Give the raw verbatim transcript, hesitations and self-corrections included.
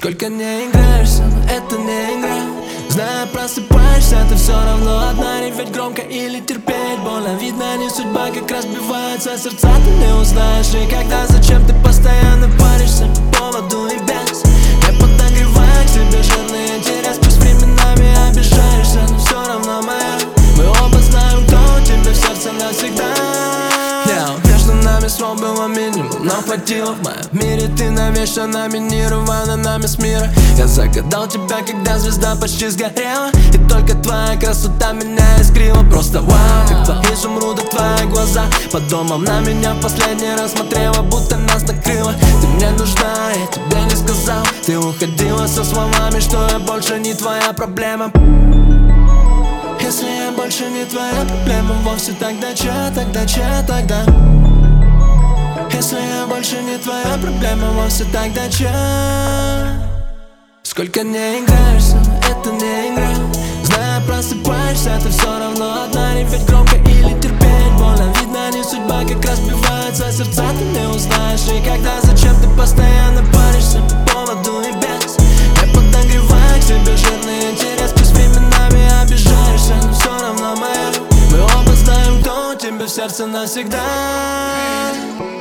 Сколько не играешься, но это не игра. Знаю, просыпаешься, ты все равно одна. Реветь громко или терпеть больно. Видно, не судьба, как разбивается сердца, ты не узнаешь никогда. Зачем ты постоянно паришься по поводу и без? Я подогреваю к себе жирный интерес. Пусть временами обижаешься, но все равно моя. Мы оба знаем, кто у тебя в сердце навсегда. Yeah. Между нами слов было минимум, нам хватило. В моем мире ты навечно номинирована на мисс мира. Я загадал тебя, когда звезда почти сгорела, и только твоя красота меня искрила. Просто вау, как твои изумруды, твои глаза. Под домом на меня в последний раз смотрела, будто нас накрыло. Ты мне нужна, я тебе не сказал. Ты уходила со словами, что я больше не твоя проблема. Если я больше не твоя проблема вовсе, тогда че, тогда че, тогда? Если я больше не твоя проблема вовсе, тогда че? Сколько не играешься, это не игра. Знаю, просыпаешься, ты все равно одна. Реветь громко или терпеть больно. Видно, не судьба, как разбиваются сердца, ты не узнаешь никогда. Зачем ты постоянно паришься по поводу и без? Я подогреваю к себе жирный интерес. Пусть временами обижаешься, но все равно моя. Мы оба знаем, кто у тебя в сердце навсегда.